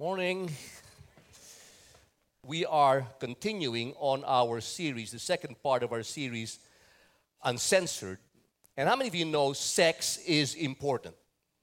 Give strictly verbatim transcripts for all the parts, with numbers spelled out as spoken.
Morning. We are continuing on our series, the second part of our series, Uncensored. And how many of you know sex is important?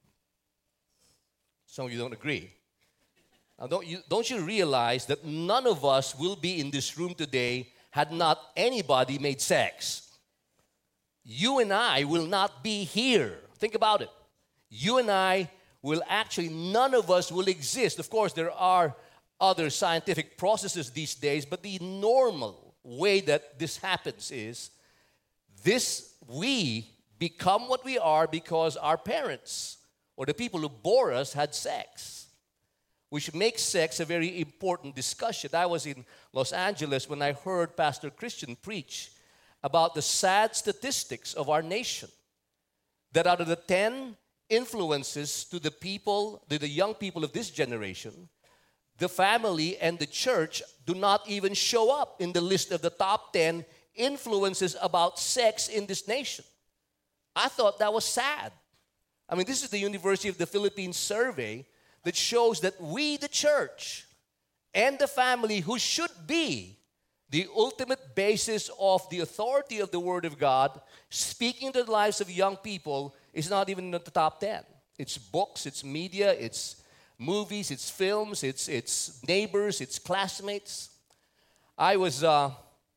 Some of you don't agree. Now, don't you, don't you realize that none of us will be in this room today had not anybody made sex? You and I will not be here. Think about it. You and I will actually, none of us will exist. Of course, there are other scientific processes these days, but the normal way that this happens is this, we become what we are because our parents or the people who bore us had sex, which makes sex a very important discussion. I was in Los Angeles when I heard Pastor Christian preach about the sad statistics of our nation, that out of the ten influences to the people, to the young people of this generation, the family and the church do not even show up in the list of the top ten influences about sex in this nation. I thought that was sad. I mean, this is the University of the Philippines survey that shows that we, the church, and the family, who should be the ultimate basis of the authority of the Word of God, speaking to the lives of young people, is not even in the top ten. It's books, it's media, it's movies, it's films, it's, it's neighbors, it's classmates. I was uh,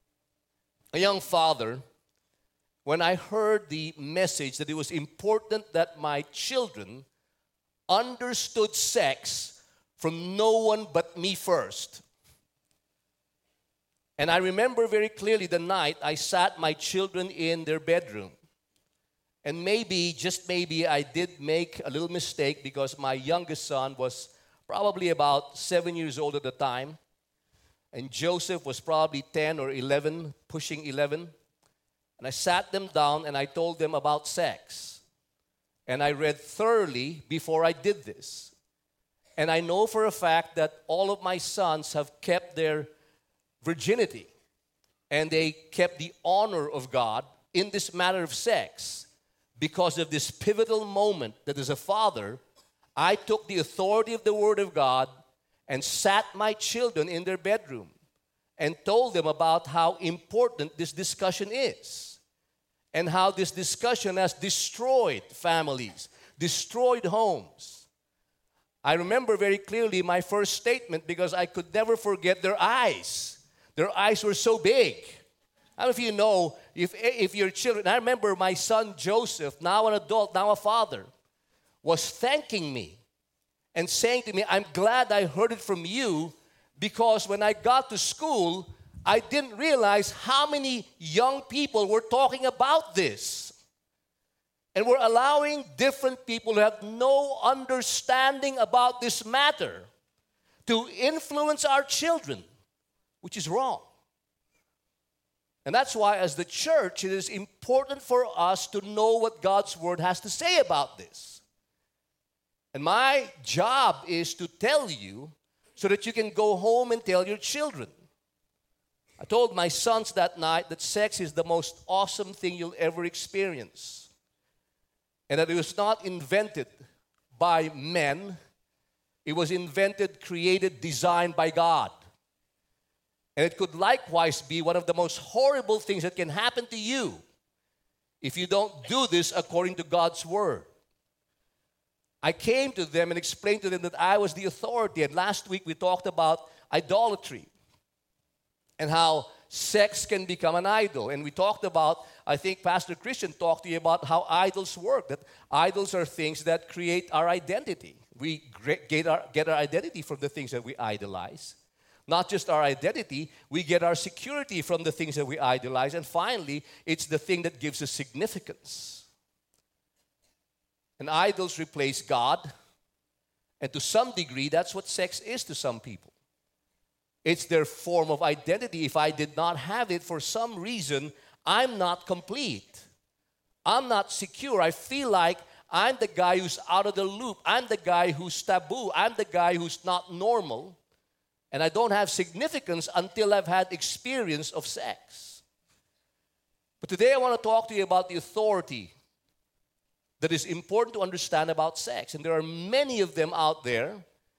a young father when I heard the message that it was important that my children understood sex from no one but me first. And I remember very clearly the night I sat my children in their bedroom. And maybe, just maybe, I did make a little mistake because my youngest son was probably about seven years old at the time. And Joseph was probably ten or eleven, pushing eleven. And I sat them down and I told them about sex. And I read thoroughly before I did this. And I know for a fact that all of my sons have kept their virginity. And they kept the honor of God in this matter of sex. Because of this pivotal moment that as a father, I took the authority of the Word of God and sat my children in their bedroom and told them about how important this discussion is and how this discussion has destroyed families, destroyed homes. I remember very clearly my first statement because I could never forget their eyes. Their eyes were so big. I don't know if you know, if, if your children, I remember my son Joseph, now an adult, now a father, was thanking me and saying to me, I'm glad I heard it from you because when I got to school, I didn't realize how many young people were talking about this. And we're allowing different people who have no understanding about this matter to influence our children, which is wrong. And that's why, as the church, it is important for us to know what God's Word has to say about this. And my job is to tell you so that you can go home and tell your children. I told my sons that night that sex is the most awesome thing you'll ever experience. And that it was not invented by men. It was invented, created, designed by God. And it could likewise be one of the most horrible things that can happen to you if you don't do this according to God's Word. I came to them and explained to them that I was the authority. And last week we talked about idolatry and how sex can become an idol. And we talked about, I think Pastor Christian talked to you about how idols work, that idols are things that create our identity. We get our, get our identity from the things that we idolize. Not just our identity, we get our security from the things that we idolize. And finally, it's the thing that gives us significance. And idols replace God. And to some degree, that's what sex is to some people. It's their form of identity. If I did not have it for some reason, I'm not complete. I'm not secure. I feel like I'm the guy who's out of the loop. I'm the guy who's taboo. I'm the guy who's not normal. And I don't have significance until I've had experience of sex. But today I want to talk to you about the authority that is important to understand about sex. And there are many of them out there.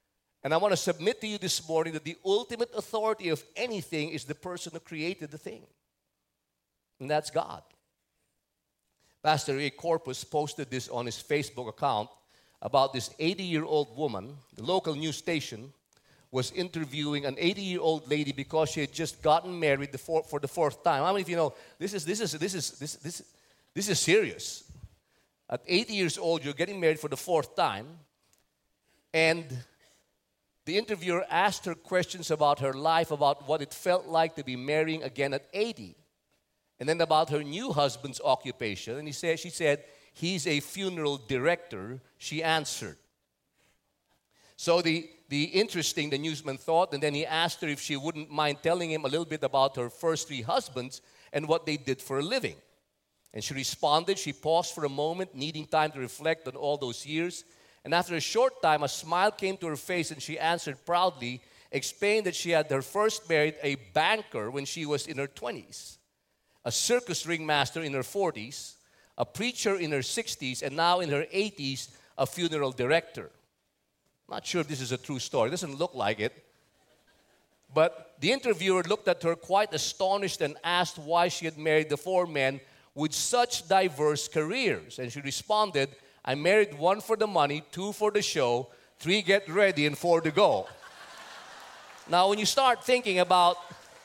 And I want to submit to you this morning that the ultimate authority of anything is the person who created the thing. And that's God. Pastor Ray Corpus posted this on his Facebook account about this eighty-year-old woman. The local news station was interviewing an eighty-year-old lady because she had just gotten married the four, for the fourth time. How many of you know this is this is this is this this this is serious? At eighty years old, you're getting married for the fourth time, and the interviewer asked her questions about her life, about what it felt like to be marrying again at eighty, and then about her new husband's occupation. And he said, she said, he's a funeral director. She answered. So the the interesting, the newsman thought, and then he asked her if she wouldn't mind telling him a little bit about her first three husbands and what they did for a living. And she responded. She paused for a moment, needing time to reflect on all those years. And after a short time, a smile came to her face, and she answered proudly, explained that she had her first married a banker when she was in her twenties, a circus ringmaster in her forties, a preacher in her sixties, and now in her eighties, a funeral director. Not sure if this is a true story. It doesn't look like it. But the interviewer looked at her quite astonished and asked why she had married the four men with such diverse careers. And she responded, I married one for the money, two for the show, three get ready, and four to go. Now, when you start thinking about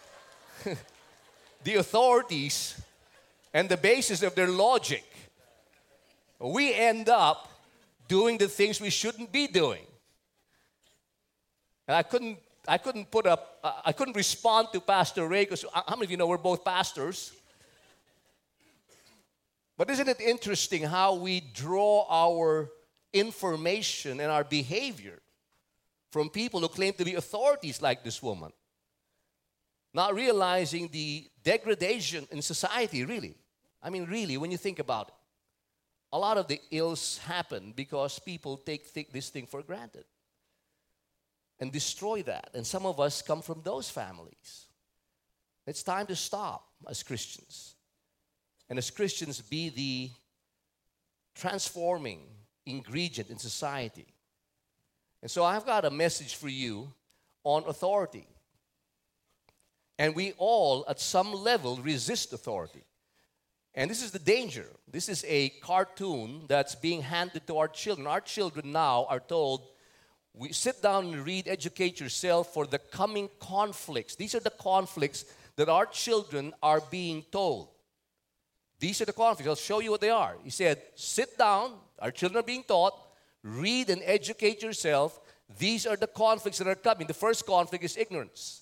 the authorities and the basis of their logic, we end up doing the things we shouldn't be doing. And I couldn't, I couldn't put up, uh, I couldn't respond to Pastor Ray, because how many of you know we're both pastors? But isn't it interesting how we draw our information and our behavior from people who claim to be authorities like this woman, not realizing the degradation in society, really. I mean, really, when you think about it, a lot of the ills happen because people take, take this thing for granted and destroy that. And some of us come from those families. It's time to stop as Christians. And as Christians, be the transforming ingredient in society. And so I've got a message for you on authority. And we all, at some level, resist authority. And this is the danger. This is a cartoon that's being handed to our children. Our children now are told, we sit down and read, educate yourself for the coming conflicts. These are the conflicts that our children are being told. These are the conflicts. I'll show you what they are. He said, sit down. Our children are being taught. Read and educate yourself. These are the conflicts that are coming. The first conflict is ignorance.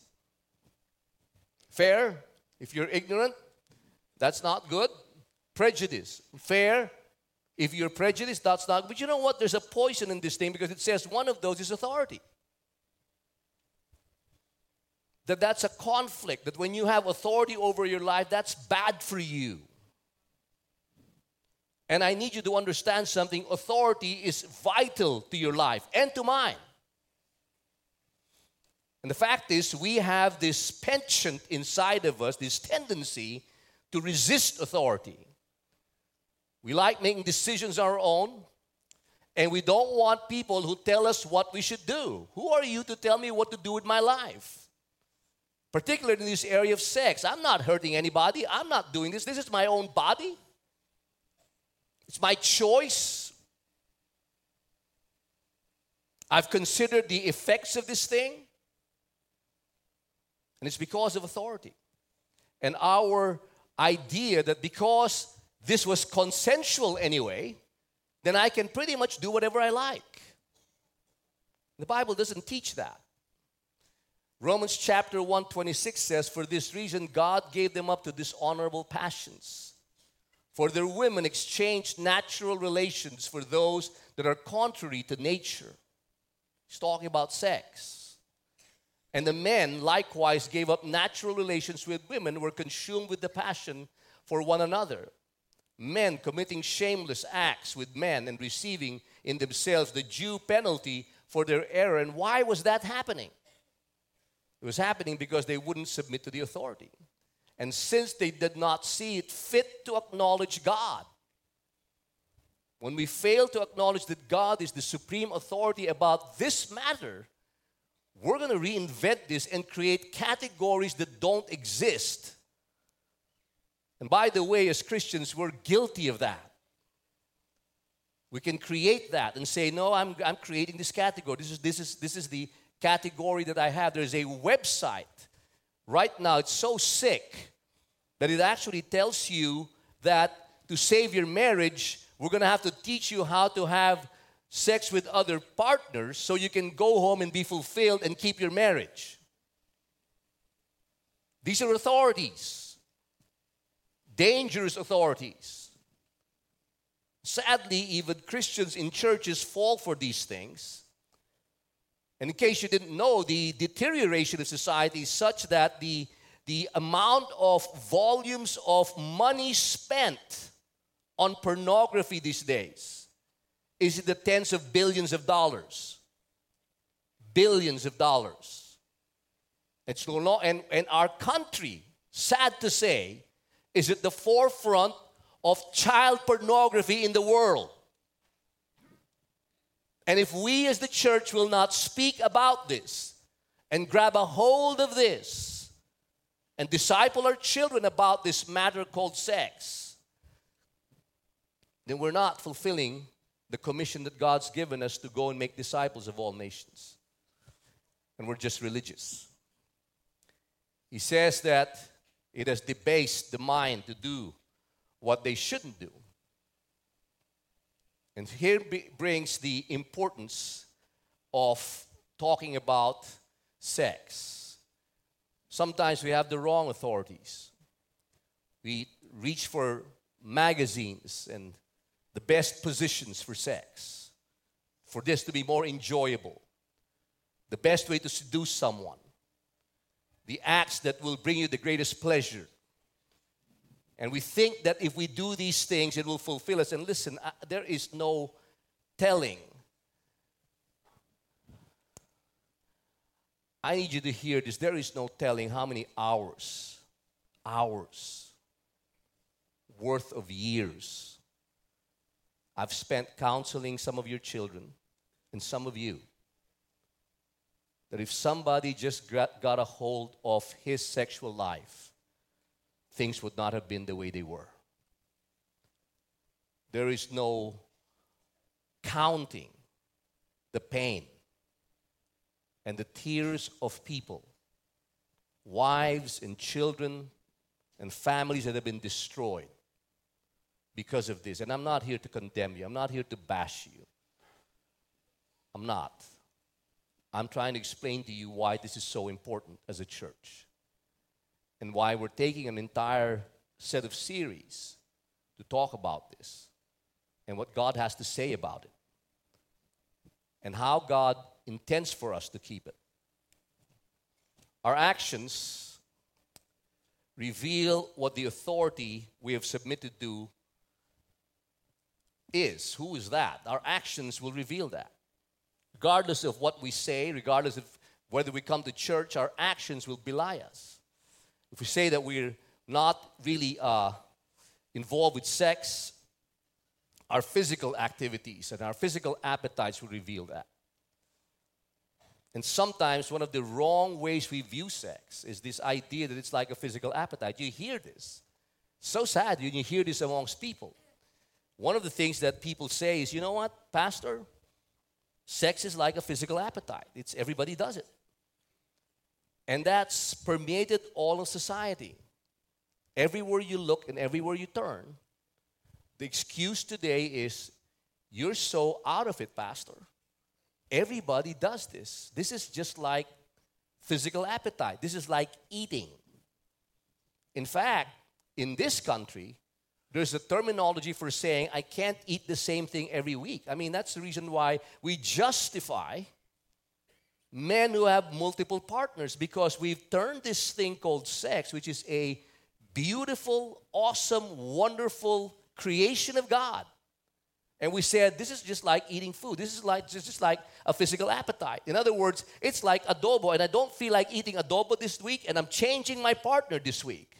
Fair. If you're ignorant, that's not good. Prejudice. Fair. If you're prejudiced, that's not good. But you know what? There's a poison in this thing, because it says one of those is authority. That that's a conflict. That when you have authority over your life, that's bad for you. And I need you to understand something. Authority is vital to your life and to mine. And the fact is, we have this penchant inside of us, this tendency to resist authority. We like making decisions our own, and we don't want people who tell us what we should do. Who are you to tell me what to do with my life? Particularly in this area of sex. I'm not hurting anybody. I'm not doing this. This is my own body. It's my choice. I've considered the effects of this thing. And it's because of authority. And our idea that because this was consensual anyway, then I can pretty much do whatever I like. The Bible doesn't teach that. Romans chapter one twenty-six says, for this reason God gave them up to dishonorable passions. For their women exchanged natural relations for those that are contrary to nature. He's talking about sex. And the men likewise gave up natural relations with women, were consumed with the passion for one another. Men committing shameless acts with men and receiving in themselves the due penalty for their error. And why was that happening? It was happening because they wouldn't submit to the authority. And since they did not see it fit to acknowledge God, when we fail to acknowledge that God is the supreme authority about this matter, we're going to reinvent this and create categories that don't exist. And by the way, as Christians, we're guilty of that. We can create that and say, no, I'm, I'm creating this category. This is, this, is, this is the category that I have. There's a website right now. It's so sick that it actually tells you that to save your marriage, we're going to have to teach you how to have sex with other partners so you can go home and be fulfilled and keep your marriage. These are authorities, dangerous authorities. Sadly, even Christians in churches fall for these things. And in case you didn't know, the deterioration of society is such that the, the amount of volumes of money spent on pornography these days is in the tens of billions of dollars. Billions of dollars. It's no long, and, and our country, sad to say, is at the forefront of child pornography in the world. And if we as the church will not speak about this and grab a hold of this and disciple our children about this matter called sex, then we're not fulfilling the commission that God's given us to go and make disciples of all nations. And we're just religious. He says that it has debased the mind to do what they shouldn't do. And here be, brings the importance of talking about sex. Sometimes we have the wrong authorities. We reach for magazines and the best positions for sex, for this to be more enjoyable, the best way to seduce someone, the acts that will bring you the greatest pleasure. And we think that if we do these things, it will fulfill us. And listen, uh, there is no telling. I need you to hear this. There is no telling how many hours, hours, worth of years I've spent counseling some of your children and some of you. That if somebody just got, got a hold of his sexual life, things would not have been the way they were. There is no counting the pain and the tears of people, wives and children and families that have been destroyed because of this. And I'm not here to condemn you. I'm not here to bash you. I'm not. I'm trying to explain to you why this is so important as a church. And why we're taking an entire set of series to talk about this and what God has to say about it and how God intends for us to keep it. Our actions reveal what the authority we have submitted to is. Who is that? Our actions will reveal that. Regardless of what we say, regardless of whether we come to church, our actions will belie us. If we say that we're not really uh, involved with sex, our physical activities and our physical appetites will reveal that. And sometimes one of the wrong ways we view sex is this idea that it's like a physical appetite. You hear this. So sad when you hear this amongst people. One of the things that people say is, you know what, Pastor? Sex is like a physical appetite. It's everybody does it. And that's permeated all of society. Everywhere you look and everywhere you turn, the excuse today is, you're so out of it, Pastor. Everybody does this. This is just like physical appetite. This is like eating. In fact, in this country, there's a terminology for saying, I can't eat the same thing every week. I mean, that's the reason why we justify men who have multiple partners, because we've turned this thing called sex, which is a beautiful, awesome, wonderful creation of God. And we said, this is just like eating food. This is like just, just like a physical appetite. In other words, it's like adobo, and I don't feel like eating adobo this week, and I'm changing my partner this week.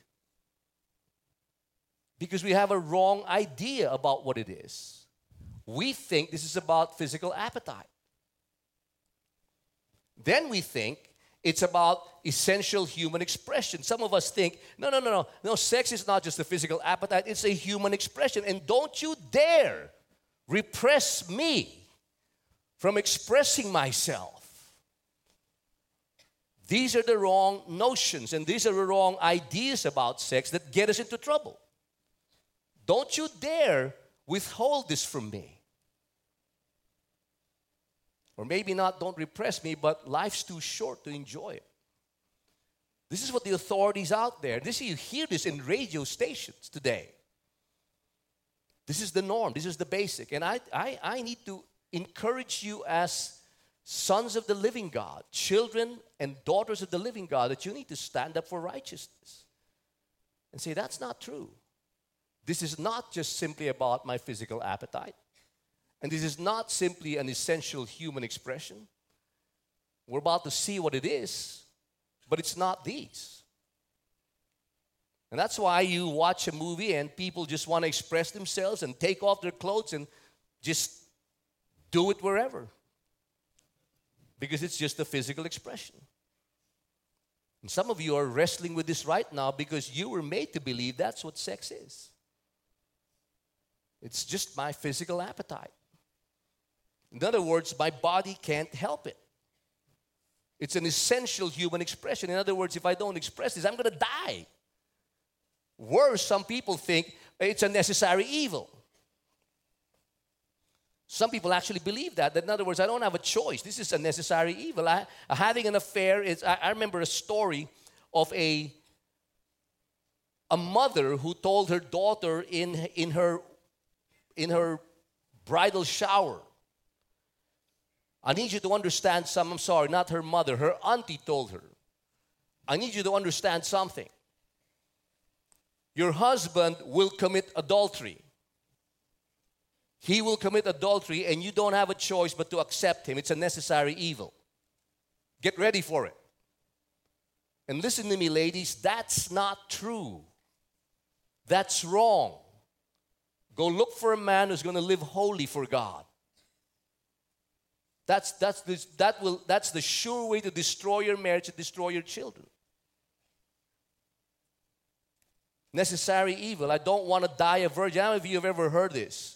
Because we have a wrong idea about what it is. We think this is about physical appetite. Then we think it's about essential human expression. Some of us think, no, no, no, no. No, sex is not just a physical appetite, it's a human expression. And don't you dare repress me from expressing myself. These are the wrong notions and these are the wrong ideas about sex that get us into trouble. Don't you dare withhold this from me. Or maybe not, don't repress me, but life's too short to enjoy it. This is what the authorities out there, this you hear this in radio stations today. This is the norm, this is the basic. And I, I, I need to encourage you as sons of the living God, children and daughters of the living God, that you need to stand up for righteousness. And say, that's not true. This is not just simply about my physical appetite. And this is not simply an essential human expression. We're about to see what it is, but it's not these. And that's why you watch a movie and people just want to express themselves and take off their clothes and just do it wherever. Because it's just a physical expression. And some of you are wrestling with this right now because you were made to believe that's what sex is. It's just my physical appetite. In other words, my body can't help it. It's an essential human expression. In other words, if I don't express this, I'm going to die. Worse, some people think it's a necessary evil. Some people actually believe that. That in other words, I don't have a choice. This is a necessary evil. I, having an affair is. I, I remember a story of a a mother who told her daughter in in her in her bridal shower, I need you to understand something. I'm sorry, not her mother. Her auntie told her, I need you to understand something. Your husband will commit adultery. He will commit adultery and you don't have a choice but to accept him. It's a necessary evil. Get ready for it. And listen to me, ladies, that's not true. That's wrong. Go look for a man who's going to live holy for God. That's, that's, this, that will, that's the sure way to destroy your marriage and destroy your children. Necessary evil. I don't want to die a virgin. How many of you have ever heard this?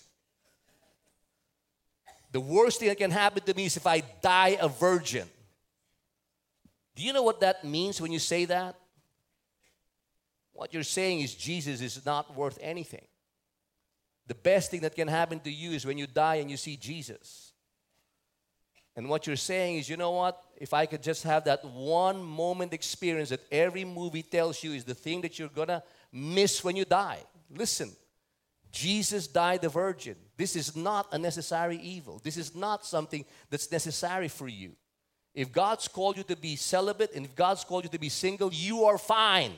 The worst thing that can happen to me is if I die a virgin. Do you know what that means when you say that? What you're saying is Jesus is not worth anything. The best thing that can happen to you is when you die and you see Jesus. And what you're saying is, you know what? If I could just have that one moment experience that every movie tells you is the thing that you're going to miss when you die. Listen, Jesus died a virgin. This is not a necessary evil. This is not something that's necessary for you. If God's called you to be celibate and if God's called you to be single, you are fine.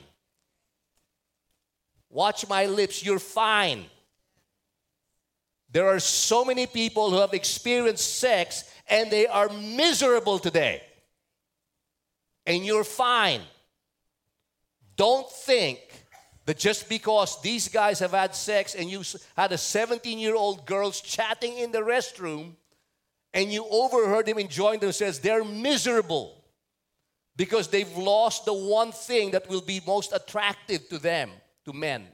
Watch my lips, you're fine. There are so many people who have experienced sex and they are miserable today. And you're fine. Don't think that just because these guys have had sex and you had a seventeen-year-old girl chatting in the restroom and you overheard them enjoying themselves, they're miserable because they've lost the one thing that will be most attractive to them, to men.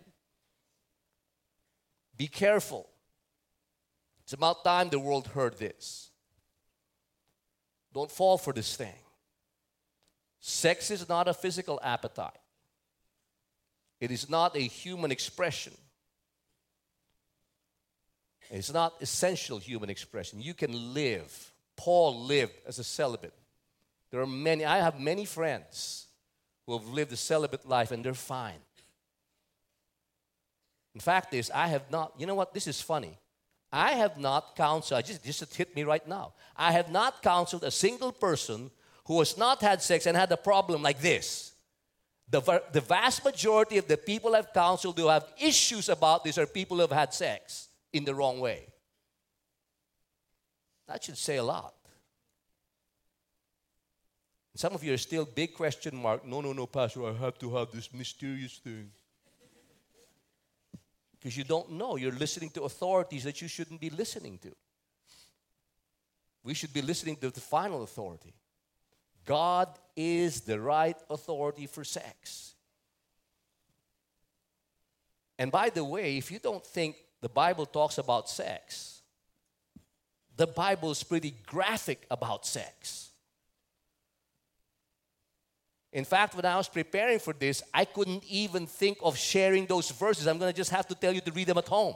Be careful. It's about time the world heard this. Don't fall for this thing. Sex is not a physical appetite. It is not a human expression. It's not essential human expression. You can live. Paul lived as a celibate. There are many, I have many friends who have lived a celibate life and they're fine. In fact, is I have not, you know what, this is funny. I have not counseled, I just, just hit me right now. I have not counseled a single person who has not had sex and had a problem like this. The, the vast majority of the people I've counseled who have issues about this are people who have had sex in the wrong way. That should say a lot. Some of you are still big question mark. No, no, no, Pastor, I have to have this mysterious thing. Because you don't know. You're listening to authorities that you shouldn't be listening to. We should be listening to the final authority. God is the right authority for sex. And by the way, if you don't think the Bible talks about sex, the Bible is pretty graphic about sex. In fact, when I was preparing for this, I couldn't even think of sharing those verses. I'm going to just have to tell you to read them at home.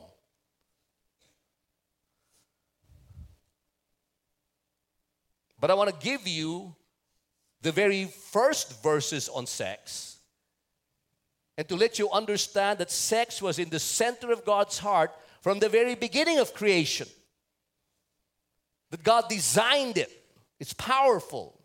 But I want to give you the very first verses on sex and to let you understand that sex was in the center of God's heart from the very beginning of creation. That God designed it. It's powerful.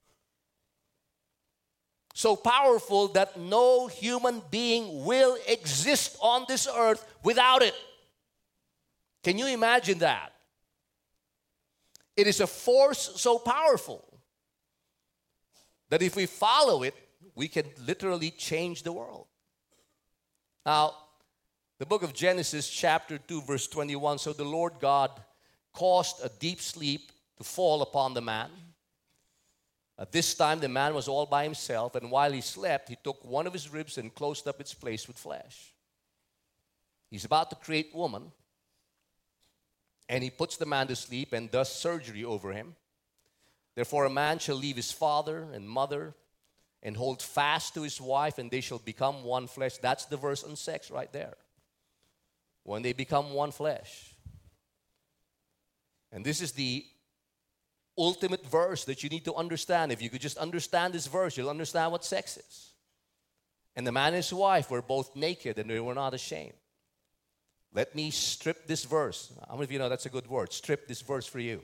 So powerful that no human being will exist on this earth without it. Can you imagine that? It is a force so powerful that if we follow it, we can literally change the world. Now, the book of Genesis, chapter two, verse twenty-one, so the Lord God caused a deep sleep to fall upon the man. At this time, the man was all by himself, and while he slept, he took one of his ribs and closed up its place with flesh. He's about to create woman, and he puts the man to sleep and does surgery over him. Therefore, a man shall leave his father and mother and hold fast to his wife, and they shall become one flesh. That's the verse on sex right there. When they become one flesh. And this is the ultimate verse that you need to understand. If you could just understand this verse, you'll understand what sex is. And the man and his wife were both naked and they were not ashamed. Let me strip this verse. How many of you know that's a good word? Strip this verse for you.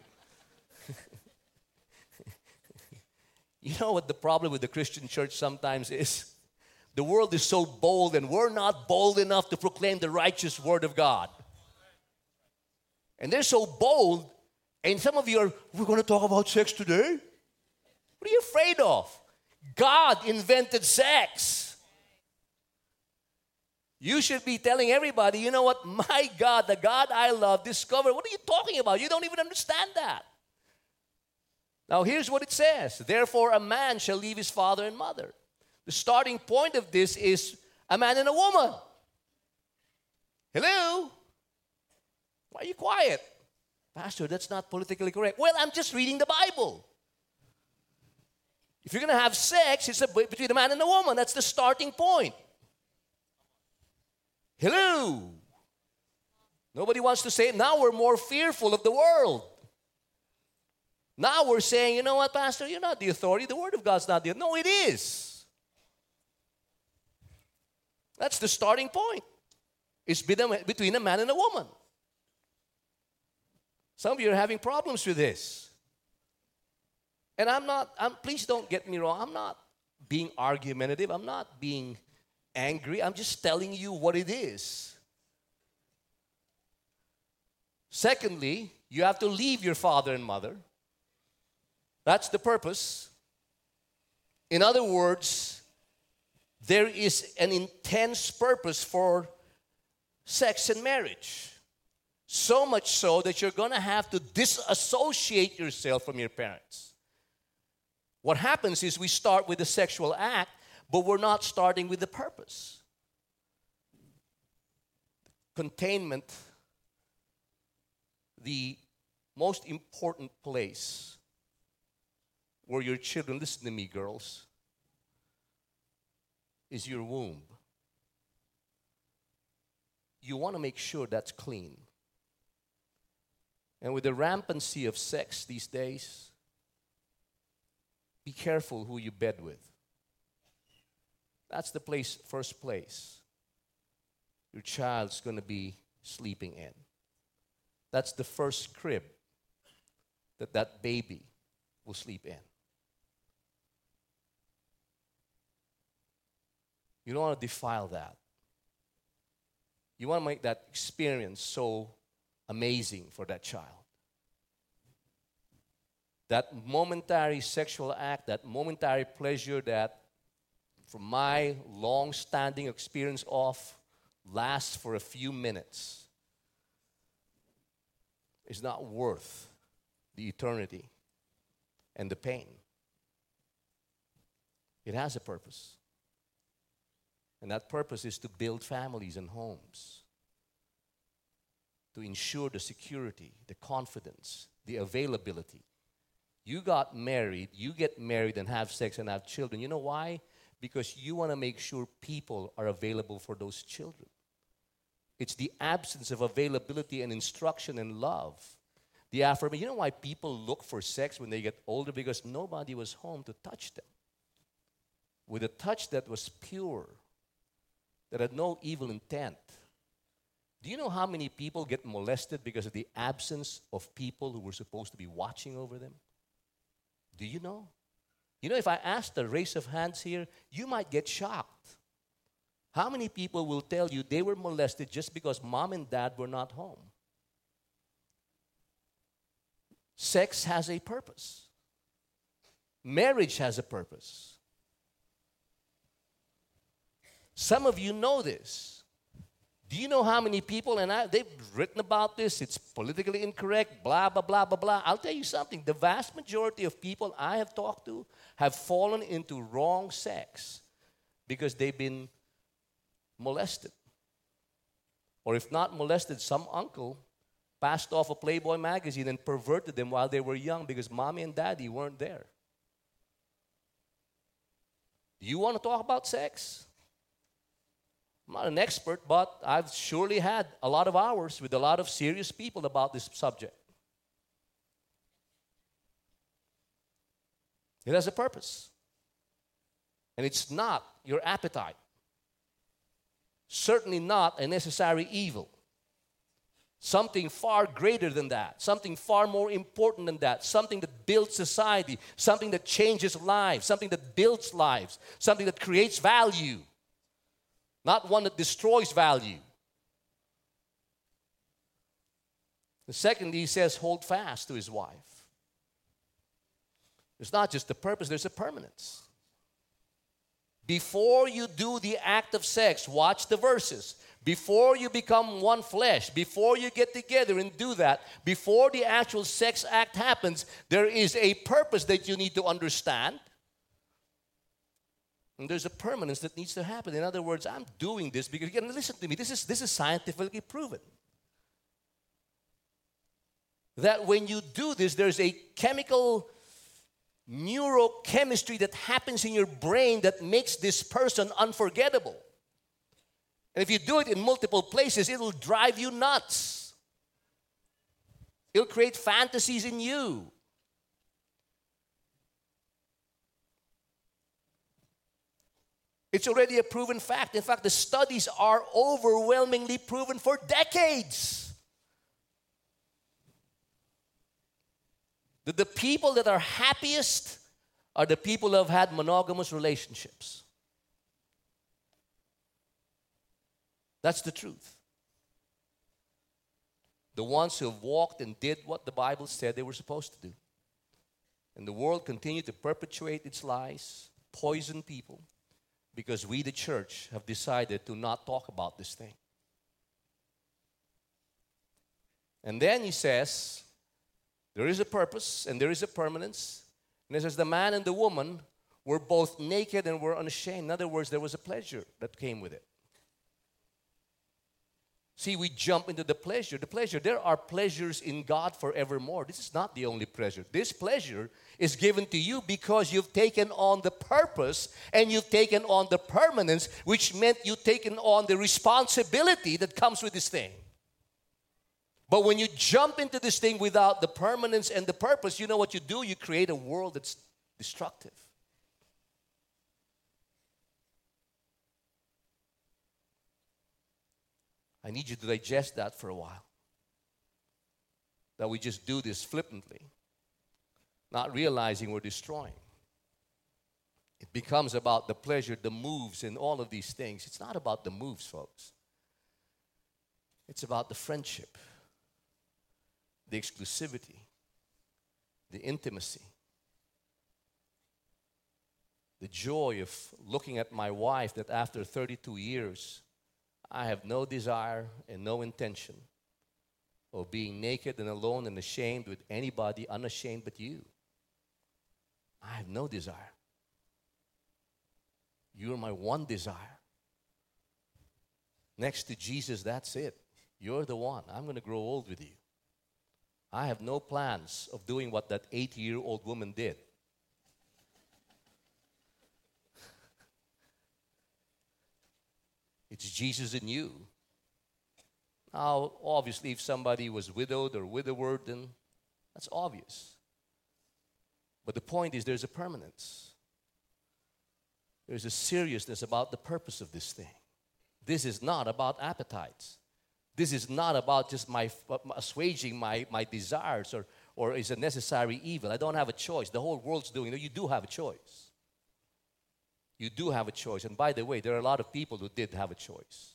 You know what the problem with the Christian church sometimes is? The world is so bold and we're not bold enough to proclaim the righteous word of God. And they're so bold, and some of you are, we're going to talk about sex today? What are you afraid of? God invented sex. You should be telling everybody, you know what? My God, the God I love, discovered. What are you talking about? You don't even understand that. Now, here's what it says. Therefore, a man shall leave his father and mother. The starting point of this is a man and a woman. Hello? Why are you quiet? Pastor, that's not politically correct. Well, I'm just reading the Bible. If you're going to have sex, it's a, between a man and a woman. That's the starting point. Hello? Nobody wants to say, now we're more fearful of the world. Now we're saying, you know what, Pastor, you're not the authority. The Word of God's not the authority. No, it is. That's the starting point. It's between a man and a woman. Some of you are having problems with this. And I'm not, I'm, please don't get me wrong, I'm not being argumentative. I'm not being angry. I'm just telling you what it is. Secondly, you have to leave your father and mother. That's the purpose. In other words, there is an intense purpose for sex and marriage. So much so that you're going to have to disassociate yourself from your parents. What happens is we start with the sexual act, but we're not starting with the purpose. Containment, the most important place where your children, listen to me, girls, is your womb. You want to make sure that's clean. And with the rampancy of sex these days, be careful who you bed with. That's the place, first place your child's going to be sleeping in. That's the first crib that that baby will sleep in. You don't want to defile that. You want to make that experience so amazing for that child. That momentary sexual act, that momentary pleasure that, from my long-standing experience of, lasts for a few minutes, is not worth the eternity and the pain. It has a purpose. And that purpose is to build families and homes, to ensure the security, the confidence, the availability. You got married, you get married and have sex and have children. You know why? Because you want to make sure people are available for those children. It's the absence of availability and instruction and love. The affirmation. You know why people look for sex when they get older? Because nobody was home to touch them with a touch that was pure, that had no evil intent. Do you know how many people get molested because of the absence of people who were supposed to be watching over them? Do you know? You know, if I asked a raise of hands here, you might get shocked. How many people will tell you they were molested just because mom and dad were not home? Sex has a purpose. Marriage has a purpose. Some of you know this. Do you know how many people, and I, they've written about this, it's politically incorrect, blah, blah, blah, blah, blah. I'll tell you something. The vast majority of people I have talked to have fallen into wrong sex because they've been molested. Or if not molested, some uncle passed off a Playboy magazine and perverted them while they were young because mommy and daddy weren't there. Do you want to talk about sex? I'm not an expert, but I've surely had a lot of hours with a lot of serious people about this subject. It has a purpose. And it's not your appetite. Certainly not a necessary evil. Something far greater than that. Something far more important than that. Something that builds society. Something that changes lives. Something that builds lives. Something that creates value. Not one that destroys value. The second, he says, hold fast to his wife. There's not just a purpose, there's a permanence. Before you do the act of sex, watch the verses. Before you become one flesh, before you get together and do that, before the actual sex act happens, there is a purpose that you need to understand. And there's a permanence that needs to happen. In other words, I'm doing this because, again, listen to me, this is, this is scientifically proven. That when you do this, there's a chemical neurochemistry that happens in your brain that makes this person unforgettable. And if you do it in multiple places, it'll drive you nuts. It'll create fantasies in you. It's already a proven fact. In fact, the studies are overwhelmingly proven for decades. That the people that are happiest are the people who have had monogamous relationships. That's the truth. The ones who have walked and did what the Bible said they were supposed to do. And the world continued to perpetuate its lies, poison people, because we, the church, have decided to not talk about this thing. And then he says, there is a purpose and there is a permanence. And it says, the man and the woman were both naked and were unashamed. In other words, there was a pleasure that came with it. See, we jump into the pleasure. The pleasure, there are pleasures in God forevermore. This is not the only pleasure. This pleasure is given to you because you've taken on the purpose and you've taken on the permanence, which meant you've taken on the responsibility that comes with this thing. But when you jump into this thing without the permanence and the purpose, you know what you do? You create a world that's destructive. I need you to digest that for a while. That we just do this flippantly, not realizing we're destroying. It becomes about the pleasure, the moves, and all of these things. It's not about the moves, folks. It's about the friendship, the exclusivity, the intimacy, the joy of looking at my wife that after thirty-two years, I have no desire and no intention of being naked and alone and ashamed with anybody unashamed but you. I have no desire. You're my one desire. Next to Jesus, that's it. You're the one. I'm going to grow old with you. I have no plans of doing what that eighty-year-old woman did. It's Jesus in you. Now, obviously, if somebody was widowed or widowered, then that's obvious. But the point is, there's a permanence. There's a seriousness about the purpose of this thing. This is not about appetites. This is not about just my assuaging my, my desires or, or is a necessary evil. I don't have a choice. The whole world's doing it. You do have a choice. You do have a choice. And by the way, there are a lot of people who did have a choice.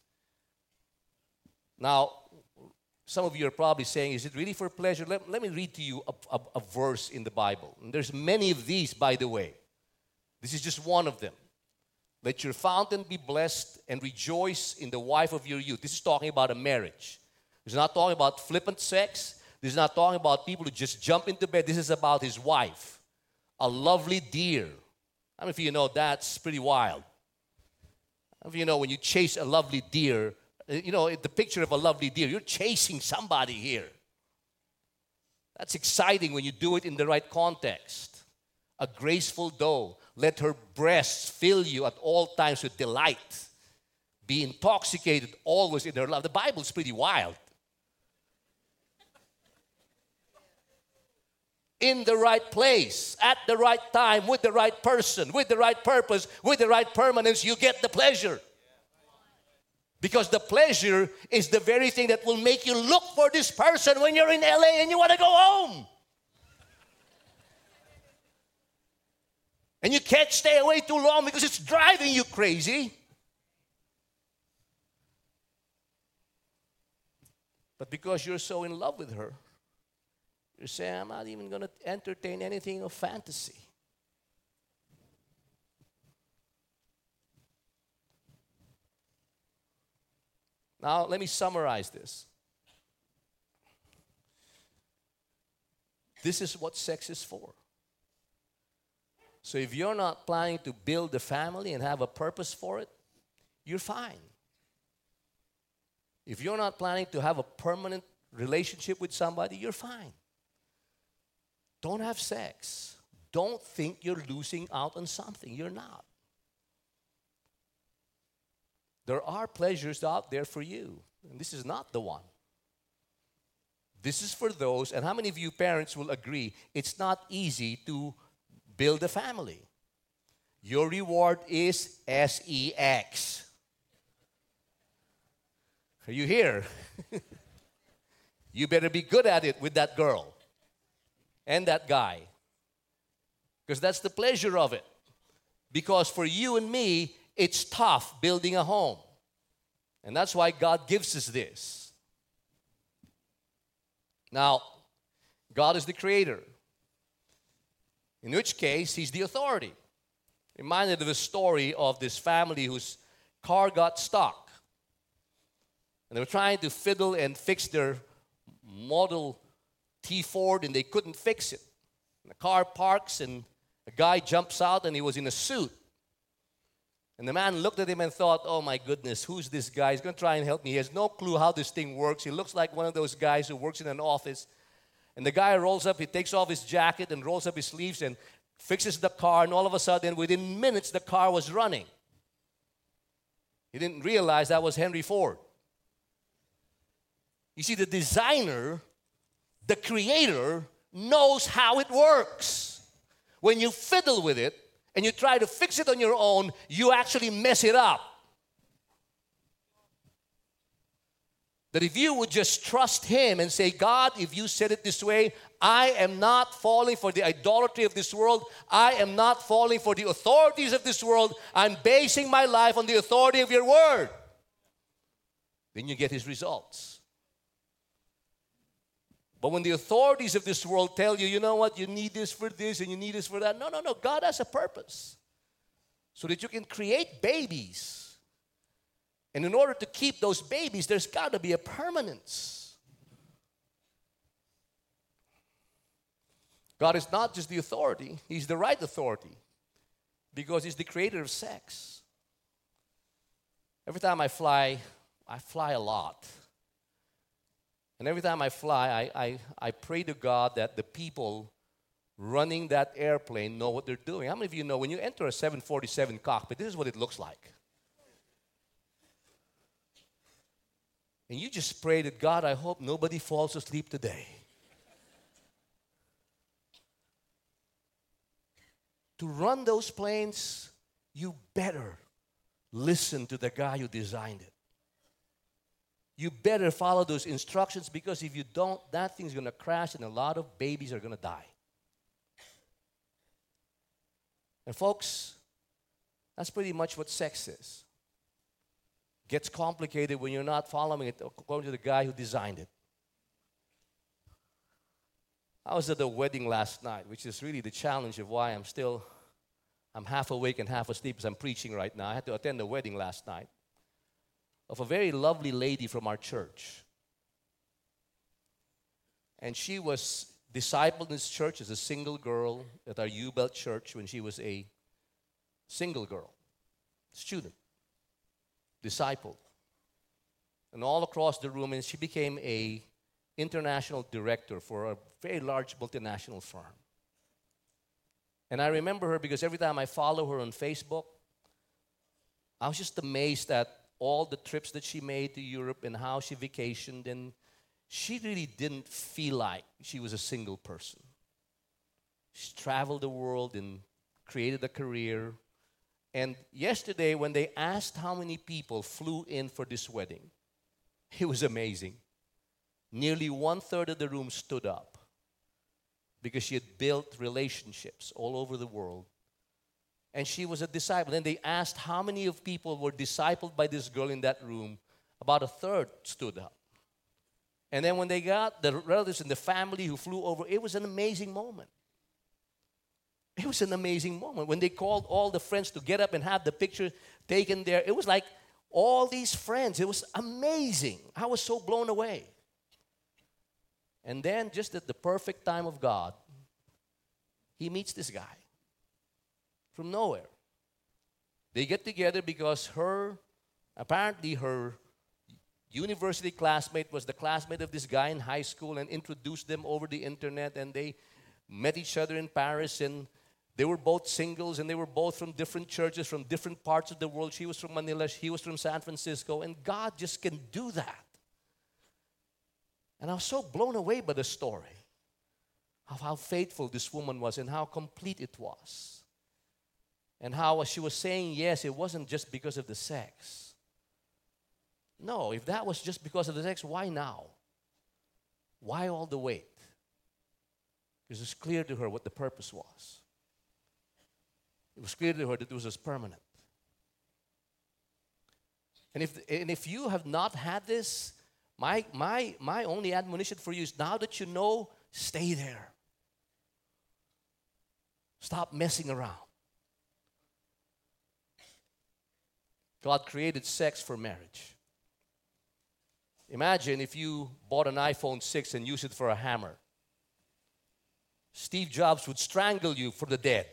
Now, some of you are probably saying, is it really for pleasure? Let, let me read to you a, a, a verse in the Bible. And there's many of these, by the way. This is just one of them. Let your fountain be blessed and rejoice in the wife of your youth. This is talking about a marriage. This is not talking about flippant sex. This is not talking about people who just jump into bed. This is about his wife, a lovely deer. How many of you know that's pretty wild? How many of you know when you chase a lovely deer, you know, the picture of a lovely deer, you're chasing somebody here. That's exciting when you do it in the right context. A graceful doe. Let her breasts fill you at all times with delight. Be intoxicated always in her love. The Bible's pretty wild. In the right place, at the right time, with the right person, with the right purpose, with the right permanence, you get the pleasure. Because the pleasure is the very thing that will make you look for this person when you're in L A and you want to go home. And you can't stay away too long because it's driving you crazy. But because you're so in love with her, you're saying, I'm not even going to entertain anything of fantasy. Now, let me summarize this. This is what sex is for. So if you're not planning to build a family and have a purpose for it, you're fine. If you're not planning to have a permanent relationship with somebody, you're fine. Don't have sex. Don't think you're losing out on something. You're not. There are pleasures out there for you, and this is not the one. This is for those, and how many of you parents will agree, it's not easy to build a family. Your reward is S E X. Are you here? You better be good at it with that girl and that guy. Because that's the pleasure of it. Because for you and me, it's tough building a home. And that's why God gives us this. Now, God is the creator. In which case, he's the authority. Reminded of the story of this family whose car got stuck. And they were trying to fiddle and fix their Model T Ford, and they couldn't fix it. And the car parks, and a guy jumps out, and he was in a suit. And the man looked at him and thought, oh my goodness, who's this guy? He's going to try and help me. He has no clue how this thing works. He looks like one of those guys who works in an office. And the guy rolls up, he takes off his jacket and rolls up his sleeves and fixes the car. And all of a sudden, within minutes, the car was running. He didn't realize that was Henry Ford. You see, the designer, the creator, knows how it works. When you fiddle with it and you try to fix it on your own, you actually mess it up. That if you would just trust him and say, God, if you said it this way, I am not falling for the idolatry of this world. I am not falling for the authorities of this world. I'm basing my life on the authority of your word. Then you get his results. But when the authorities of this world tell you, you know what, you need this for this and you need this for that. No, no, no. God has a purpose so that you can create babies. And in order to keep those babies, there's got to be a permanence. God is not just the authority. He's the right authority. because he's the creator of sex. Every time I fly, I fly a lot. And every time I fly, I, I, I pray to God that the people running that airplane know what they're doing. How many of you know when you enter a seven forty-seven cockpit, this is what it looks like? And you just pray to God, I hope nobody falls asleep today. To run those planes, you better listen to the guy who designed it. You better follow those instructions, because if you don't, that thing's going to crash and a lot of babies are going to die. And folks, that's pretty much what sex is. Gets complicated when you're not following it according to the guy who designed it. I was at a wedding last night, which is really the challenge of why I'm still, I'm half awake and half asleep as I'm preaching right now. I had to attend a wedding last night of a very lovely lady from our church. And she was discipled in this church as a single girl at our U-Belt church when she was a single girl, student, discipled. And all across the room, and she became a international director for a very large multinational firm. And I remember her because every time I follow her on Facebook, I was just amazed at all the trips that she made to Europe and how she vacationed. And she really didn't feel like she was a single person. She traveled the world and created a career. And yesterday, when they asked how many people flew in for this wedding, it was amazing. Nearly one-third of the room stood up because she had built relationships all over the world. And she was a disciple. Then they asked how many of people were discipled by this girl in that room. About a third stood up. And then when they got the relatives and the family who flew over, it was an amazing moment. It was an amazing moment. When they called all the friends to get up and have the picture taken there, it was like all these friends. It was amazing. I was so blown away. And then, just at the perfect time of God, he meets this guy from nowhere. They get together because her, apparently her university classmate was the classmate of this guy in high school and introduced them over the internet, and they met each other in Paris, and they were both singles, and they were both from different churches, from different parts of the world. She was from Manila, he was from San Francisco, and God just can do that. And I was so blown away by the story of how faithful this woman was and how complete it was. And how she was saying yes, it wasn't just because of the sex. No, if that was just because of the sex, why now? Why all the wait? Because it was clear to her what the purpose was. It was clear to her that it was permanent. And if, and if you have not had this, my, my, my only admonition for you is, now that you know, stay there. Stop messing around. God created sex for marriage. Imagine if you bought an iPhone six and used it for a hammer. Steve Jobs would strangle you for the dead.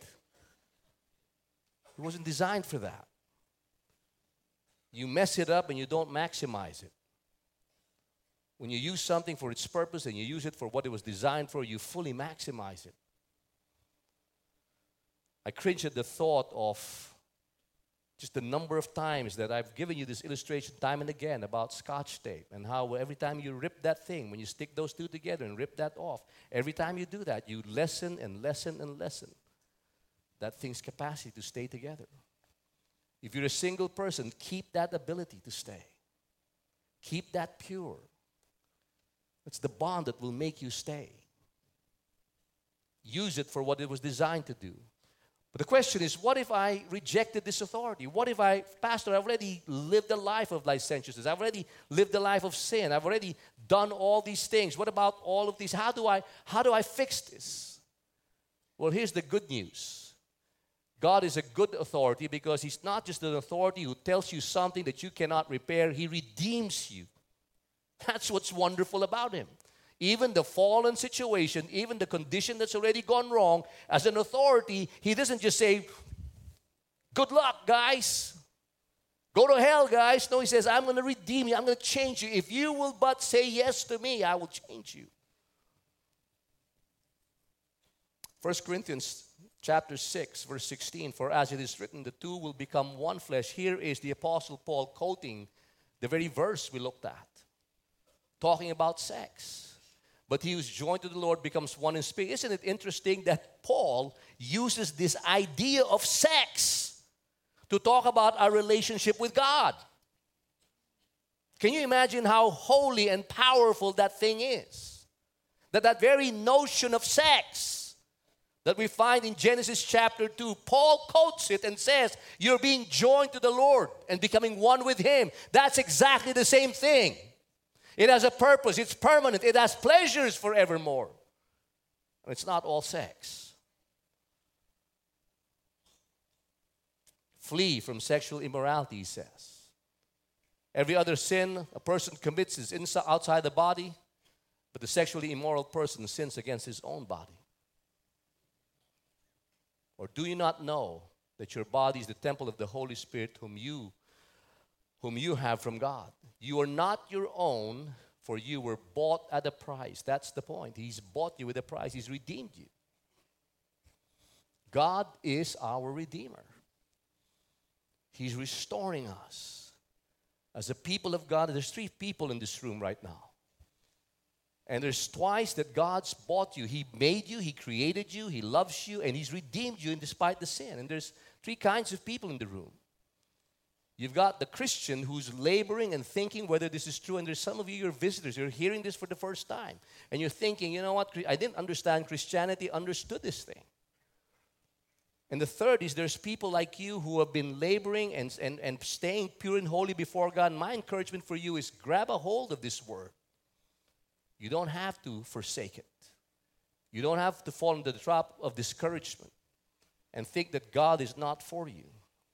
It wasn't designed for that. You mess it up and you don't maximize it. When you use something for its purpose and you use it for what it was designed for, you fully maximize it. I cringe at the thought of just the number of times that I've given you this illustration time and again about Scotch tape, and how every time you rip that thing, when you stick those two together and rip that off, every time you do that, you lessen and lessen and lessen that thing's capacity to stay together. If you're a single person, keep that ability to stay. Keep that pure. It's the bond that will make you stay. Use it for what it was designed to do. But the question is, what if I rejected this authority? What if I, Pastor, I've already lived a life of licentiousness. I've already lived a life of sin. I've already done all these things. What about all of these? How do I, how do I fix this? Well, here's the good news. God is a good authority because He's not just an authority who tells you something that you cannot repair. He redeems you. That's what's wonderful about Him. Even the fallen situation, even the condition that's already gone wrong, as an authority, He doesn't just say, Good luck, guys. Go to hell, guys. No, he says, I'm going to redeem you. I'm going to change you. If you will but say yes to me, I will change you. First Corinthians chapter six, verse sixteen, for as it is written, the two will become one flesh. Here is the Apostle Paul quoting the very verse we looked at, talking about sex. But he who is joined to the Lord becomes one in spirit. Isn't it interesting that Paul uses this idea of sex to talk about our relationship with God? Can you imagine how holy and powerful that thing is? That that very notion of sex that we find in Genesis chapter two, Paul quotes it and says, you're being joined to the Lord and becoming one with Him. That's exactly the same thing. It has a purpose. It's permanent. It has pleasures forevermore. It's not all sex. Flee from sexual immorality, he says. Every other sin a person commits is inside, outside the body, but the sexually immoral person sins against his own body. Or do you not know that your body is the temple of the Holy Spirit whom you, whom you have from God? You are not your own, for you were bought at a price. That's the point. He's bought you with a price. He's redeemed you. God is our Redeemer. He's restoring us. As a people of God, there's three people in this room right now. And there's twice that God's bought you. He made you, He created you, He loves you, and He's redeemed you despite the sin. And there's three kinds of people in the room. You've got the Christian who's laboring and thinking whether this is true. And there's some of you, you're visitors, you're hearing this for the first time. And you're thinking, you know what, I didn't understand Christianity, understood this thing. And the third is there's people like you who have been laboring and, and, and staying pure and holy before God. My encouragement for you is grab a hold of this word. You don't have to forsake it. You don't have to fall into the trap of discouragement and think that God is not for you.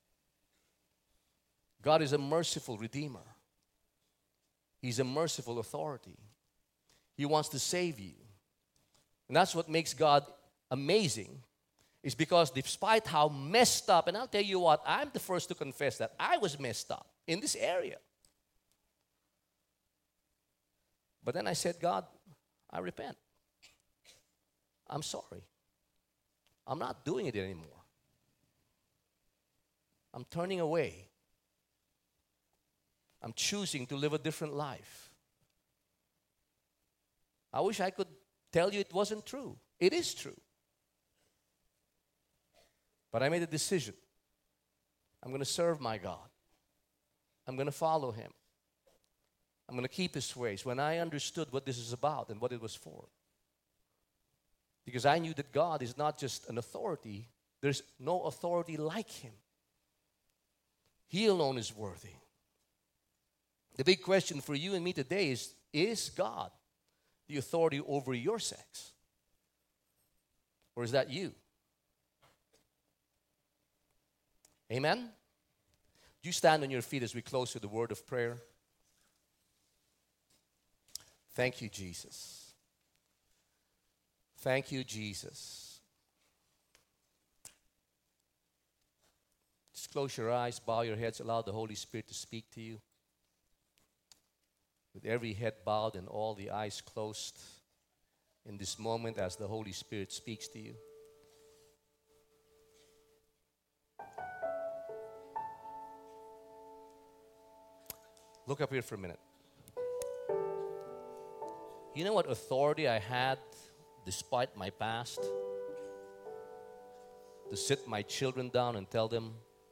God is a merciful Redeemer. He's a merciful authority. He wants to save you. And that's what makes God amazing, is because despite how messed up, and I'll tell you what, I'm the first to confess that I was messed up in this area. But then I said, God, I repent. I'm sorry. I'm not doing it anymore. I'm turning away. I'm choosing to live a different life. I wish I could tell you it wasn't true. It is true. But I made a decision. I'm going to serve my God. I'm going to follow Him. I'm going to keep His ways. When I understood what this is about and what it was for. Because I knew that God is not just an authority. There's no authority like Him. He alone is worthy. The big question for you and me today is, is God the authority over your sex? Or is that you? Amen? You stand on your feet as we close with the word of prayer. Thank you, Jesus. Thank you, Jesus. Just close your eyes, bow your heads, allow the Holy Spirit to speak to you. With every head bowed and all the eyes closed in this moment as the Holy Spirit speaks to you. Look up here for a minute. You know what authority I had despite my past? To sit my children down and tell them,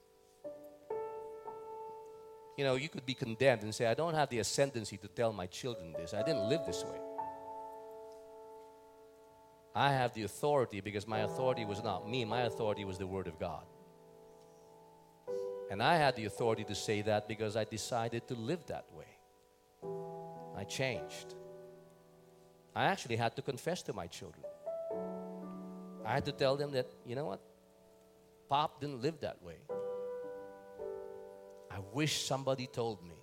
you know, you could be condemned and say, I don't have the ascendancy to tell my children this. I didn't live this way. I have the authority because my authority was not me. My authority was the Word of God. And I had the authority to say that because I decided to live that way. I changed. I actually had to confess to my children. I had to tell them that, you know what? Pop didn't live that way. I wish somebody told me.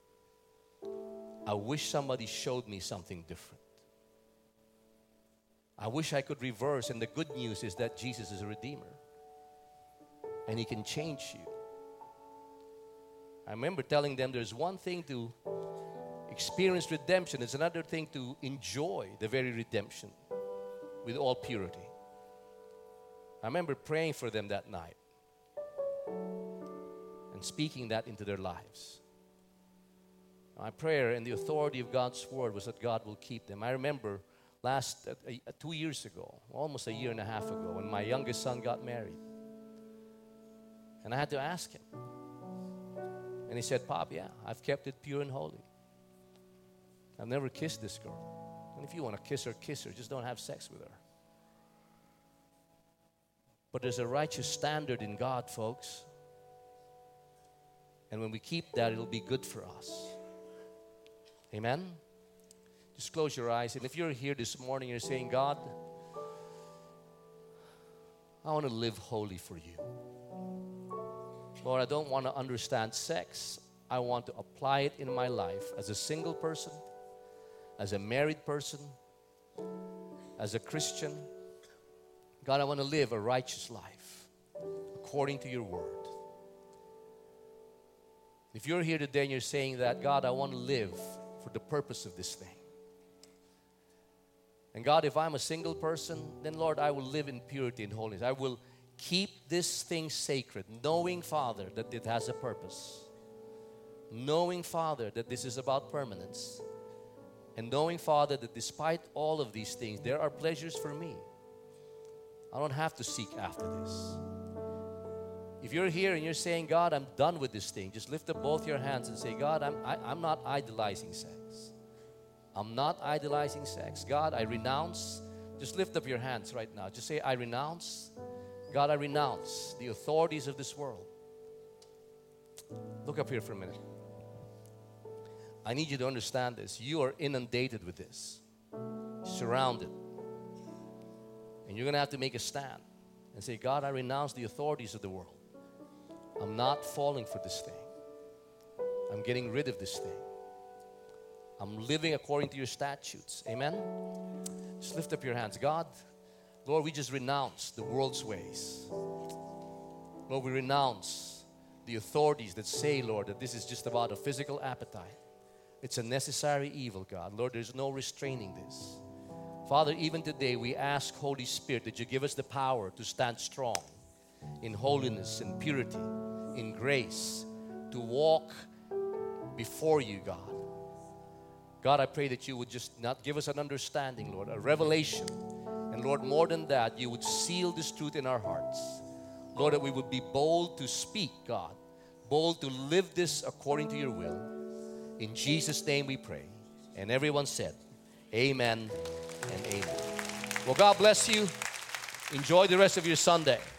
I wish somebody showed me something different. I wish I could reverse, and the good news is that Jesus is a Redeemer. and He can change you. I remember telling them there's one thing to experience redemption, it's another thing to enjoy the very redemption with all purity. I remember praying for them that night and speaking that into their lives. My prayer and the authority of God's Word was that God will keep them. I remember last, uh, uh, two years ago, almost a year and a half ago, when my youngest son got married. And I had to ask him. And he said, Pop, yeah, I've kept it pure and holy. I've never kissed this girl. And if you want to kiss her, kiss her. Just don't have sex with her. But there's a righteous standard in God, folks. And when we keep that, it'll be good for us. Amen? Just close your eyes. And if you're here this morning, you're saying, God, I want to live holy for you. Lord, I don't want to understand sex. I want to apply it in my life as a single person, as a married person, as a Christian. God, I want to live a righteous life according to your word. If you're here today and you're saying that, God, I want to live for the purpose of this thing. And God, if I'm a single person, then Lord, I will live in purity and holiness. I will keep this thing sacred, knowing, Father, that it has a purpose. Knowing, Father, that this is about permanence. And knowing, Father, that despite all of these things, there are pleasures for me. I don't have to seek after this. If you're here and you're saying, God, I'm done with this thing, just lift up both your hands and say, God, I'm, I, I'm not idolizing sex. I'm not idolizing sex. God, I renounce. Just lift up your hands right now. Just say, I renounce. God, I renounce the authorities of this world. Look up here for a minute. I need you to understand this. You are inundated with this. Surrounded. And you're going to have to make a stand and say, God, I renounce the authorities of the world. I'm not falling for this thing. I'm getting rid of this thing. I'm living according to your statutes. Amen? Just lift up your hands. God, Lord, we just renounce the world's ways. Lord, we renounce the authorities that say, Lord, that this is just about a physical appetite. It's a necessary evil, God. Lord, there's no restraining this. Father, even today we ask, Holy Spirit, that you give us the power to stand strong in holiness and purity, in grace, to walk before you, God. God, I pray that you would just not give us an understanding, Lord, a revelation. And Lord, more than that, you would seal this truth in our hearts. Lord, that we would be bold to speak, God, bold to live this according to your will. In Jesus' name we pray. And everyone said, amen and amen. Well, God bless you. Enjoy the rest of your Sunday.